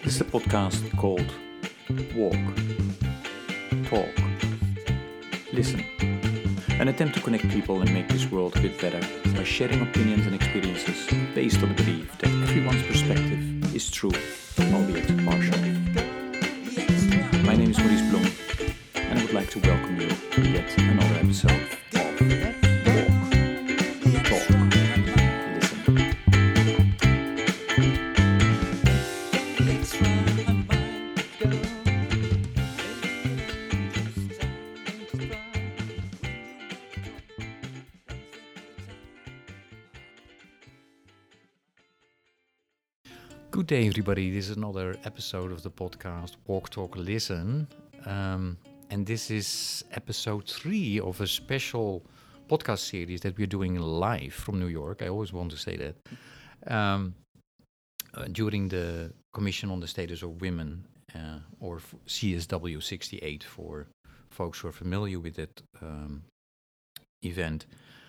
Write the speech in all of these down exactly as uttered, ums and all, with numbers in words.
This is a podcast called Walk, Talk, Listen. An attempt to connect people and make this world a bit better by sharing opinions and experiences based on the belief that everyone's perspective is true, albeit partial. My name is Maurice Blom, and I would like to welcome you to yet another episode of Walk, Talk, Listen. Good day, everybody. This is another episode of the podcast Walk, Talk, Listen. Um, and this is episode three of a special podcast series that we're doing live from New York. I always want to say that. Um, uh, during the Commission on the Status of Women, uh, or f- C S W sixty-eight for folks who are familiar with that um, event.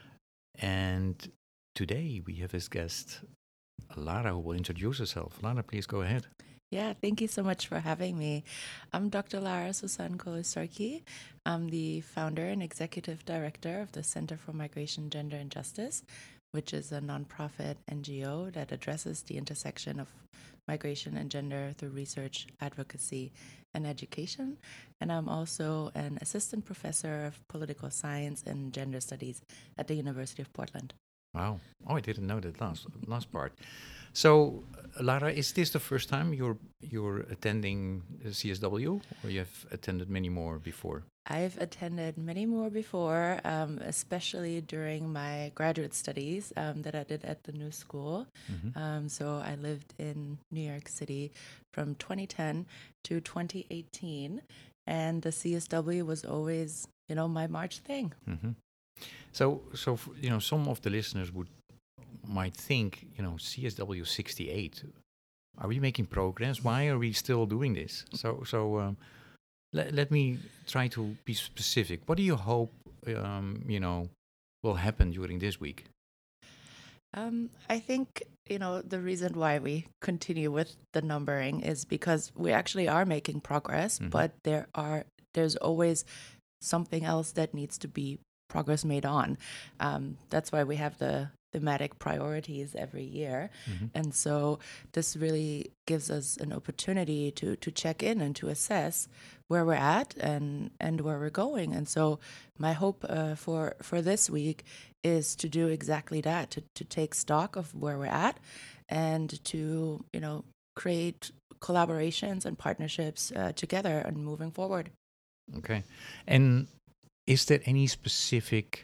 And today we have as guest Lara, who will introduce herself. Lara, please go ahead. Yeah, thank you so much for having me. I'm Doctor Lara Susan Kolosarki. I'm the founder and executive director of the Center for Migration, Gender, and Justice, which is a nonprofit N G O that addresses the intersection of migration and gender through research, advocacy, and education. And I'm also an assistant professor of political science and gender studies at the University of Portland. Wow. Oh, I didn't know that last last part. So, uh, Lara, is this the first time you're you're attending the C S W, or you have attended many more before? I've attended many more before, um, especially during my graduate studies um, that I did at the New School. Mm-hmm. Um, so I lived in New York City from twenty ten to twenty eighteen, and the C S W was always, you know, my March thing. Mm-hmm. So, so f- you know, some of the listeners would might think, you know, C S W sixty-eight. Are we making progress? Why are we still doing this? So, so um, let let me try to be specific. What do you hope, um, you know, will happen during this week? Um, I think, you know, the reason why we continue with the numbering is because we actually are making progress, Mhm. but there are there's always something else that needs to be progress made on. Um, that's why we have the thematic priorities every year. Mhm. And so this really gives us an opportunity to to check in and to assess where we're at and and where we're going. And so my hope uh, for for this week is to do exactly that, to to take stock of where we're at and to, you know, create collaborations and partnerships uh, together and moving forward. Okay. And is there any specific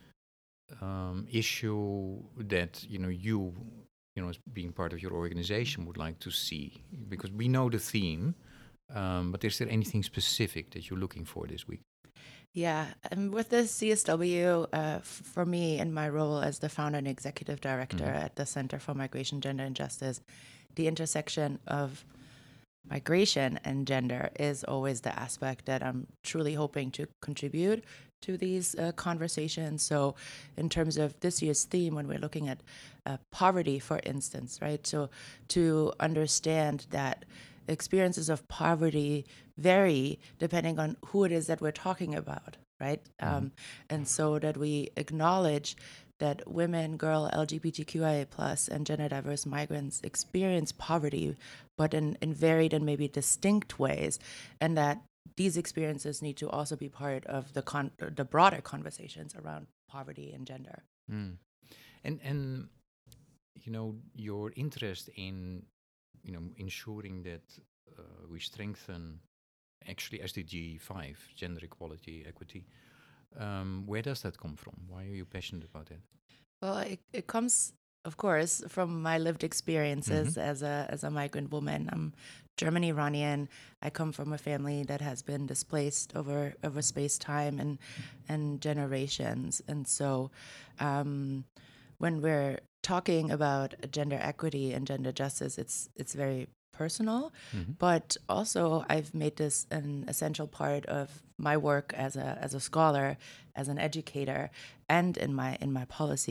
um, issue that you know you you know as being part of your organization would like to see? Because we know the theme, um, but is there anything specific that you're looking for this week? Yeah, and with the C S W, uh, f- for me in my role as the founder and executive director Mhm. at the Center for Migration, Gender, and Justice, the intersection of migration and gender is always the aspect that I'm truly hoping to contribute to these uh, conversations. So, in terms of this year's theme, when we're looking at uh, poverty, for instance, right? So, to understand that experiences of poverty vary depending on who it is that we're talking about, right? Mhm. Um, and so that we acknowledge that women, girl, L G B T Q I A plus, and gender diverse migrants experience poverty, but in, in varied and maybe distinct ways, and that these experiences need to also be part of the con- the broader conversations around poverty and gender. Mm. And and you know your interest in you know ensuring that uh, we strengthen actually S D G five, gender equality, equity. Um, where does that come from? Why are you passionate about that? Well, it, it comes, of course, from my lived experiences as a as a migrant woman. I'm German Iranian. I come from a family that has been displaced over over space, time, and and generations. And so, um, when we're talking about gender equity and gender justice, it's it's very personal, Mhm. but also I've made this an essential part of my work as a as a scholar, as an educator, and in my in my policy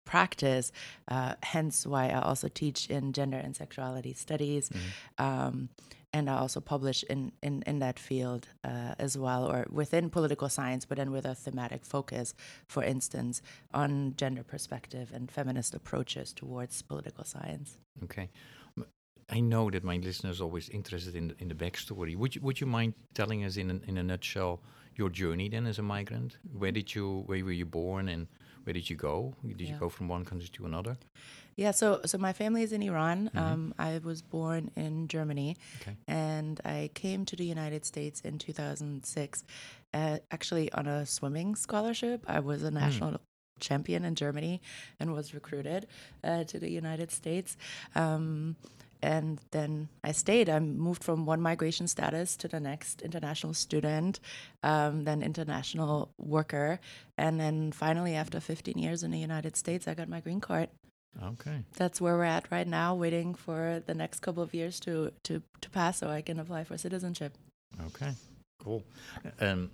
practice. Uh, hence why I also teach in gender and sexuality studies. Mm-hmm. Um, and I also publish in, in, in that field uh, as well, or within political science, but then with a thematic focus, for instance, on gender perspective and feminist approaches towards political science. Okay. I know that my listeners are always interested in the, in the backstory. Would you, would you mind telling us in a, in a nutshell your journey then as a migrant? Where did you, where were you born, and where did you go? Did yeah. you go from one country to another? Yeah, so so my family is in Iran. Mm-hmm. Um, I was born in Germany, okay. and I came to the United States in two thousand six, uh, actually on a swimming scholarship. I was a national mm. champion in Germany and was recruited uh, to the United States. Um, and then I stayed. I moved from one migration status to the next, international student, um, then international worker. And then finally, after fifteen years in the United States, I got my green card. Okay. That's where we're at right now, waiting for the next couple of years to, to, to pass so I can apply for citizenship. Okay, cool. Um,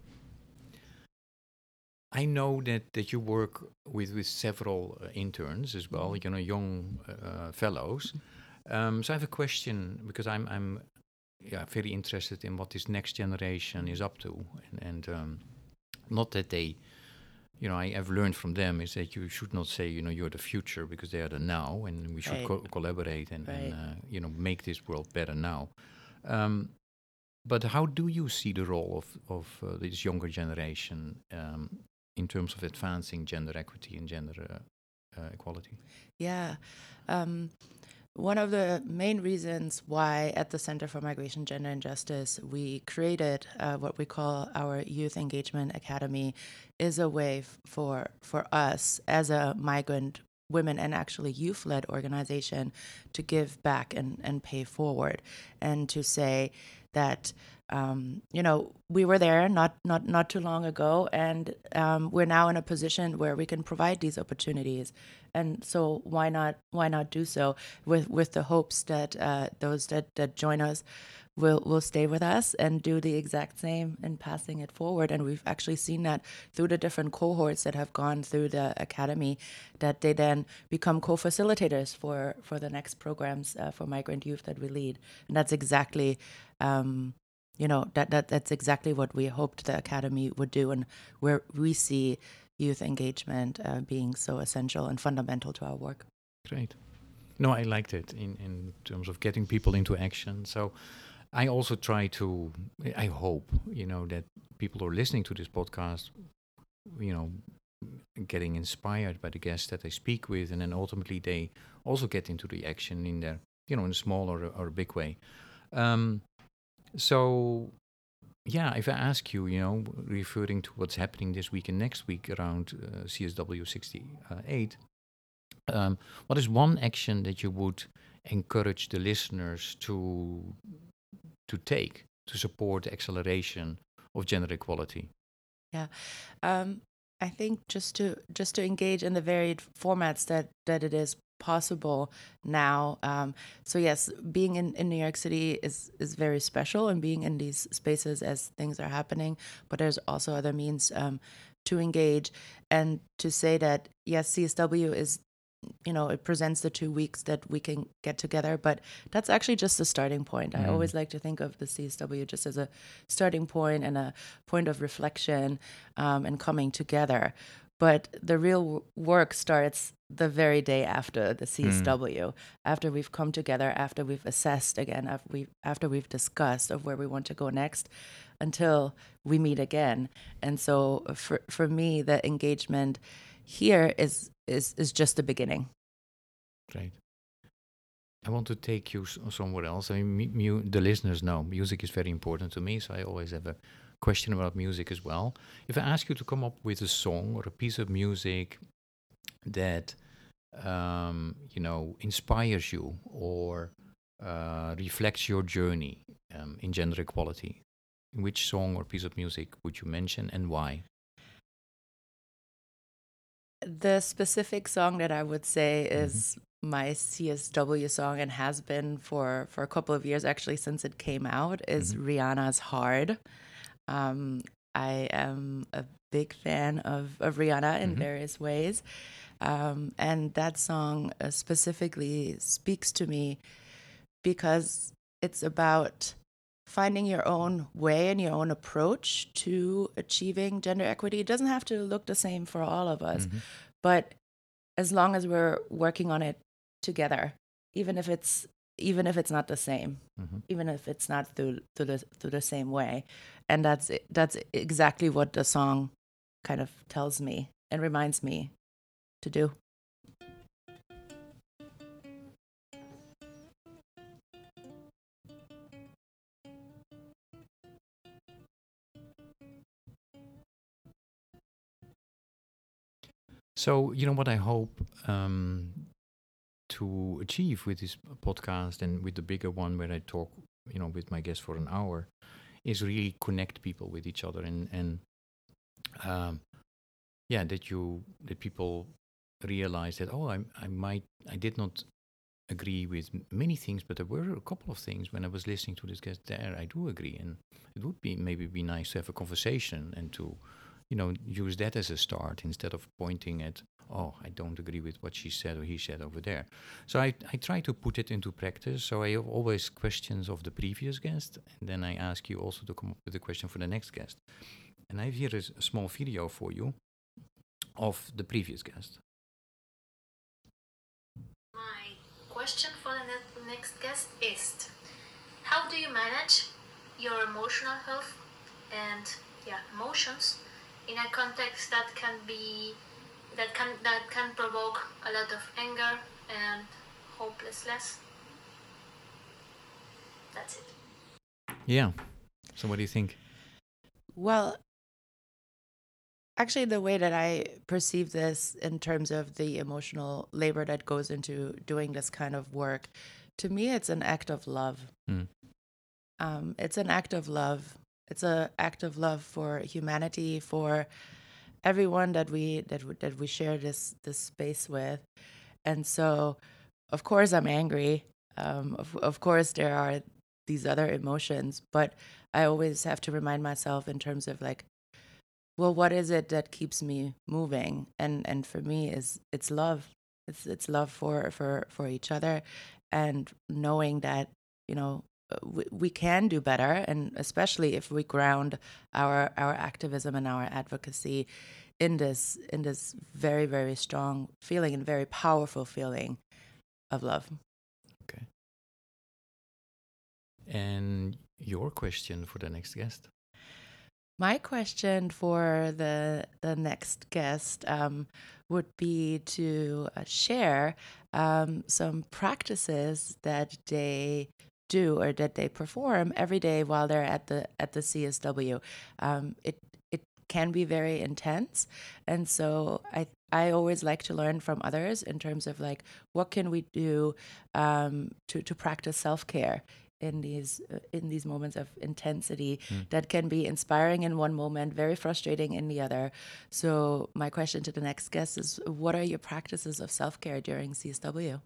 I know that, that you work with, with several uh, interns as well, mm-hmm. you know, young uh, fellows. Um, so I have a question, because I'm I'm yeah very interested in what this next generation is up to, and, and um, not that they, you know, I have learned from them is that you should not say, you know, you're the future, because they are the now, and we should right. co- collaborate and, right. and uh, you know, make this world better now. Um, but how do you see the role of of uh, this younger generation um, in terms of advancing gender equity and gender uh, uh, equality? Yeah. Um, One of the main reasons why at the Center for Migration, Gender and Justice we created uh, what we call our Youth Engagement Academy is a way f- for for us as a migrant women and actually youth-led organization to give back and, and pay forward, and to say that um, you know, we were there not not not too long ago, and um, we're now in a position where we can provide these opportunities. And so why not why not do so with with the hopes that uh, those that, that join us will will stay with us and do the exact same in passing it forward. And we've actually seen that through the different cohorts that have gone through the academy, that they then become co-facilitators for for the next programs uh, for migrant youth that we lead. And that's exactly um, you know that that that's exactly what we hoped the academy would do, and where we see youth engagement uh, being so essential and fundamental to our work. Great. No, I liked it in, in terms of getting people into action. So I also try to, I hope, you know, that people who are listening to this podcast, you know, getting inspired by the guests that I speak with, and then ultimately they also get into the action in their, you know, in a small or, or a big way. Um, so Yeah, if I ask you, you know, referring to what's happening this week and next week around uh, C S W sixty-eight, um, what is one action that you would encourage the listeners to to take to support the acceleration of gender equality? Yeah, um, I think just to just to engage in the varied formats that that it is possible now. Um, so yes, being in, in New York City is is very special, and being in these spaces as things are happening. But there's also other means um, to engage, and to say that yes, C S W is, you know, it presents the two weeks that we can get together, but that's actually just a starting point. Mm. I always like to think of the C S W just as a starting point and a point of reflection um, and coming together. But the real w- work starts the very day after the C S W, mm. after we've come together, after we've assessed again, after we've, after we've discussed of where we want to go next, until we meet again. And so for for me, the engagement here is is is just the beginning. Great. I want to take you s- somewhere else. I mean, mu- mu- the listeners know music is very important to me, so I always have a question about music as well. If I ask you to come up with a song or a piece of music that um, you know, inspires you or uh, reflects your journey um, in gender equality, which song or piece of music would you mention, and why? The specific song that I would say is mm-hmm. my C S W song, and has been for, for a couple of years, actually, since it came out, is mm-hmm. Rihanna's Hard. Um, I am a big fan of, of Rihanna in Mhm. various ways. Um, and that song uh, specifically speaks to me because it's about finding your own way and your own approach to achieving gender equity. It doesn't have to look the same for all of us, Mhm. but as long as we're working on it together, even if it's even if it's not the same, Mhm. even if it's not through through the through the same way, and that's that's exactly what the song kind of tells me and reminds me to do. So, you know what I hope um, to achieve with this podcast and with the bigger one where I talk, you know, with my guests for an hour, is really connect people with each other and and um, yeah, that you that people realize that oh, I I might I did not agree with m- many things, but there were a couple of things when I was listening to this guest there I do agree, and it would be maybe be nice to have a conversation and to you know use that as a start instead of pointing at oh I don't agree with what she said or he said over there. So I I try to put it into practice. So I have always questions of the previous guest, and then I ask you also to come up with a question for the next guest. And I have here a, s- a small video for you of the previous guest. My question for the ne- next guest is: how do you manage your emotional health and yeah emotions in a context that can be that can that can provoke a lot of anger and hopelessness? That's it. Yeah. So what do you think? Well, actually, the way that I perceive this in terms of the emotional labor that goes into doing this kind of work, to me, it's an act of love. Mm. Um, it's an act of love. It's an act of love for humanity, for everyone that we that we- that we share this this space with. And so, of course, I'm angry. Um, of of course, there are these other emotions, but I always have to remind myself in terms of like, well, what is it that keeps me moving? And and for me, is it's love. It's it's love for for for each other, and knowing that you know uh, we, we can do better, and especially if we ground our our activism and our advocacy in this in this very very strong feeling and very powerful feeling of love. Okay. And your question for the next guest? My question for the the next guest um, would be to uh, share um, some practices that they do or that they perform every day while they're at the at the C S W. Um, it it can be very intense, and so I I always like to learn from others in terms of like what can we do um, to to practice self care in these uh, in these moments of intensity Mm. that can be inspiring in one moment, very frustrating in the other. So my question to the next guest is, what are your practices of self-care during C S W?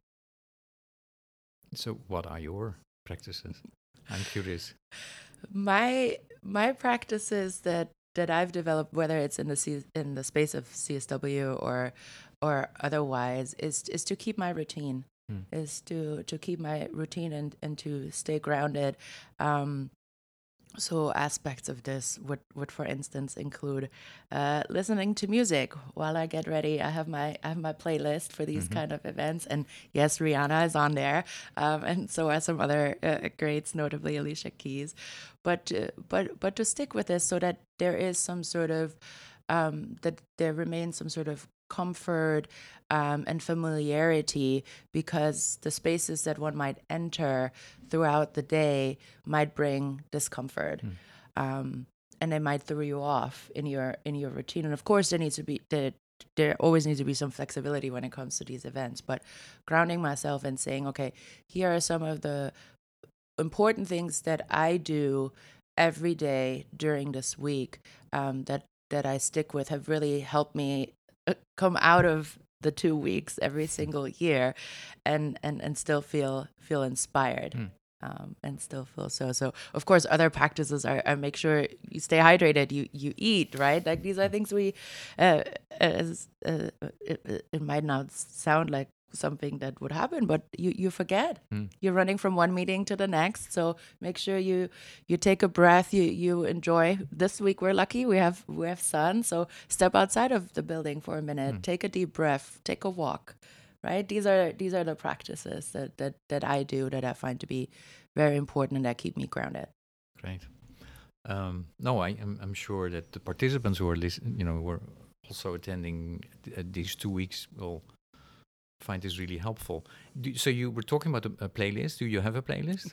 So what are your practices? I'm curious. My my practices that that I've developed, whether it's in the C, in the space of C S W or or otherwise, is is to keep my routine, Mm. is to to keep my routine and and to stay grounded. Um, So aspects of this would, would for instance, include uh, listening to music while I get ready. I have my I have my playlist for these Mhm. kind of events, and yes, Rihanna is on there, um, and so are some other uh, greats, notably Alicia Keys. But uh, but but to stick with this, so that there is some sort of um, that there remains some sort of comfort um, and familiarity, because the spaces that one might enter throughout the day might bring discomfort, Mm. um, and they might throw you off in your in your routine. And of course, there needs to be there, there always needs to be some flexibility when it comes to these events. But grounding myself and saying, okay, here are some of the important things that I do every day during this week um, that that I stick with have really helped me uh, come out of the two weeks every single year, and and and still feel feel inspired. Mm. um, and still feel so. So of course, other practices are, are make sure you stay hydrated, you you eat, right? Like these are things we, uh, as uh, it, it might not sound like something that would happen, but you you forget. Mm. You're running from one meeting to the next, so make sure you you take a breath. You you enjoy. This week we're lucky we have we have sun, so step outside of the building for a minute. Mm. Take a deep breath. Take a walk. Right. These are these are the practices that that that I do that I find to be very important and that keep me grounded. Great. Um, no, I am. I'm sure that the participants who are listening, you know, who are also attending th- uh, these two weeks will find this really helpful. Do, so you were talking about a, a playlist. Do you have a playlist?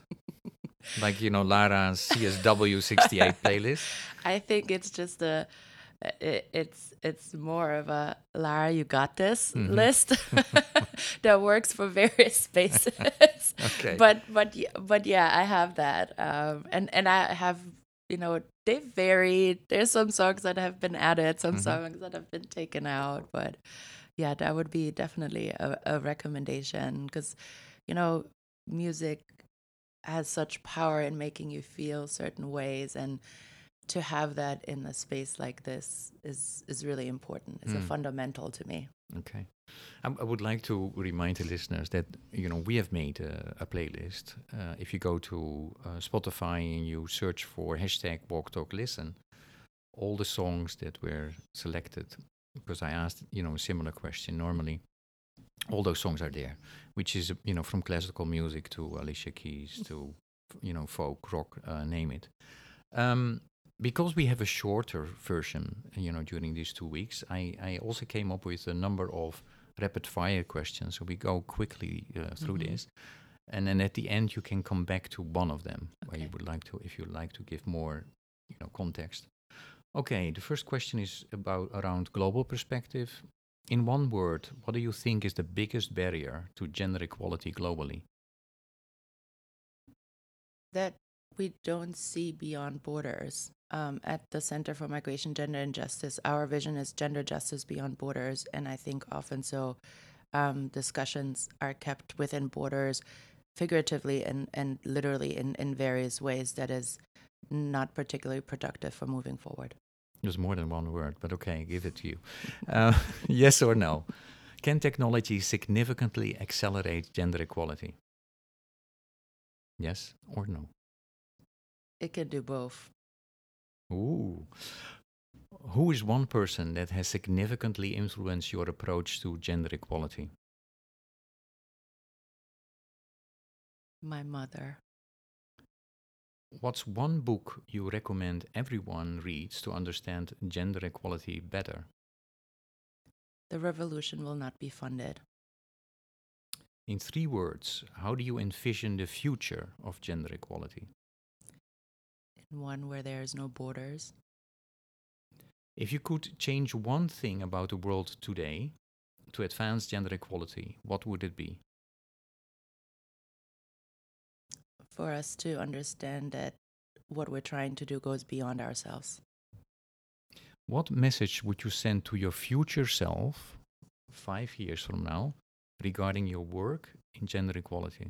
Like, you know, Lara's C S W sixty-eight playlist? I think it's just a it, it's it's more of a Lara, you got this Mhm. list that works for various spaces. Okay. But but y- but yeah, I have that, um, and and I have, you know, they vary. There's some songs that have been added, some Mhm. songs that have been taken out, but yeah, that would be definitely a, a recommendation because, you know, music has such power in making you feel certain ways, and to have that in a space like this is is really important. It's a Mm. fundamental to me. Okay. I, I would like to remind the listeners that, you know, we have made a, a playlist. Uh, if you go to uh, Spotify and you search for hashtag Walk Talk Listen, all the songs that were selected, because I asked, you know, a similar question normally, all those songs are there, which is, you know, from classical music to Alicia Keys to, you know, folk, rock, uh, name it. Um, because we have a shorter version, you know, during these two weeks, I, I also came up with a number of rapid fire questions. So we go quickly uh, through Mhm. this. And then at the end, you can come back to one of them where you Okay. would like to, if you like to give more, you know, context. Okay, the first question is about around global perspective. In one word, what do you think is the biggest barrier to gender equality globally? That we don't see beyond borders. Um, at the Center for Migration, Gender, and Justice, our vision is gender justice beyond borders, and I think often so um, discussions are kept within borders, figuratively and, and literally in, in various ways that is not particularly productive for moving forward. There's more than one word, but okay, give it to you. Uh, yes or no? Can technology significantly accelerate gender equality? Yes or no? It can do both. Ooh. Who is one person that has significantly influenced your approach to gender equality? My mother. What's one book you recommend everyone reads to understand gender equality better? The revolution will not be funded. In three words, how do you envision the future of gender equality? In one where there is no borders. If you could change one thing about the world today to advance gender equality, what would it be? For us to understand that what we're trying to do goes beyond ourselves. What message would you send to your future self five years from now regarding your work in gender equality?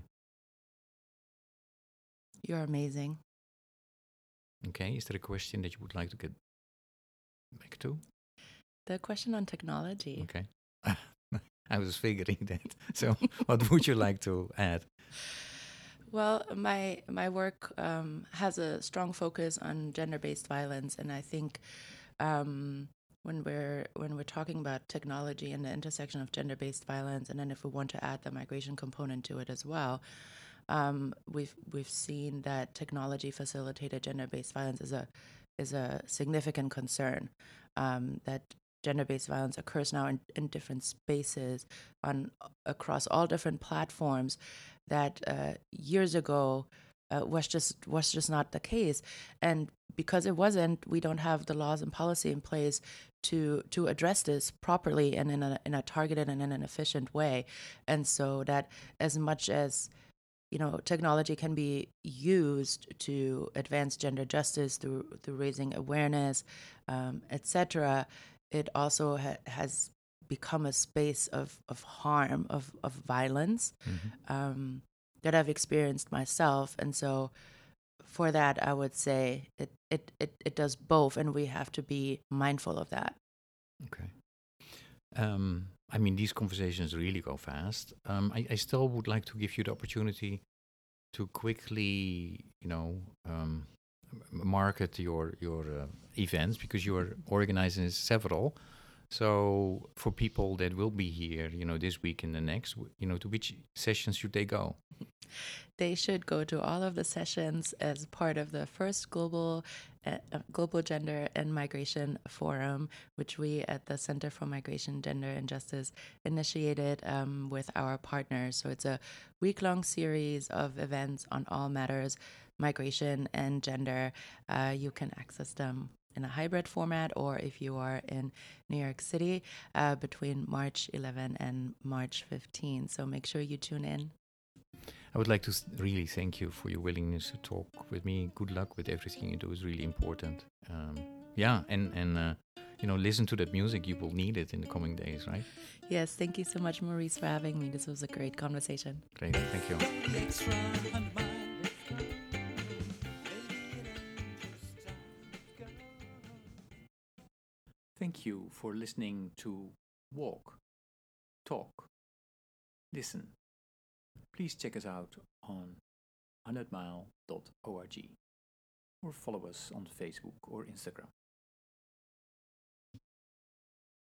You're amazing. Okay, is there a question that you would like to get back to? The question on technology. Okay. I was figuring that. So, what would you like to add? Well, my my work um, has a strong focus on gender-based violence, and I think um, when we're when we're talking about technology and the intersection of gender-based violence, and then if we want to add the migration component to it as well, um, we've we've seen that technology-facilitated gender-based violence is a is a significant concern. Um, that gender-based violence occurs now in, in different spaces on across all different platforms that uh, years ago uh, was just was just not the case, and because it wasn't, we don't have the laws and policy in place to to address this properly and in a in a targeted and in an efficient way, and so that as much as you know technology can be used to advance gender justice through through raising awareness, um, et cetera, it also ha- has become a space of of harm of of violence. Mhm. Um, that I've experienced myself. And so for that, I would say it, it, it, it does both, and we have to be mindful of that. Okay. Um, I mean, these conversations really go fast. Um, I, I still would like to give you the opportunity to quickly, you know, um, m- market your your uh, events, because you are organizing several. So for people that will be here, you know, this week and the next, w- you know, to which sessions should they go? They should go to all of the sessions as part of the first global uh, uh, global gender and migration forum, which we at the Center for Migration, Gender and Justice initiated um, with our partners. So it's a week-long series of events on all matters migration and gender. Uh, you can access them in a hybrid format, or if you are in New York City, uh, between March eleventh and March fifteenth. So make sure you tune in. I would like to s- really thank you for your willingness to talk with me. Good luck with everything you do; is really important. Um, yeah, and and uh, you know, listen to that music. You will need it in the coming days, right? Yes, thank you so much, Maurice, for having me. This was a great conversation. Great, thank you. Let's run, man. Thank you for listening to Walk, Talk, Listen. Please check us out on hundred mile dot org or follow us on Facebook or Instagram.